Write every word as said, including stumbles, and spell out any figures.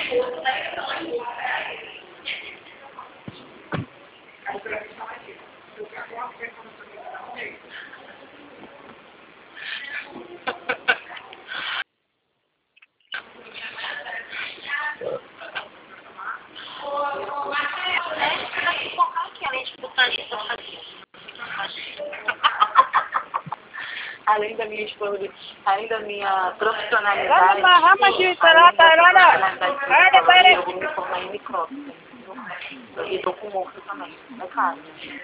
Além da minha esposa, além da minha profissionalidade, eu vou me formar em micróbio. Eu estou com morto também, é claro.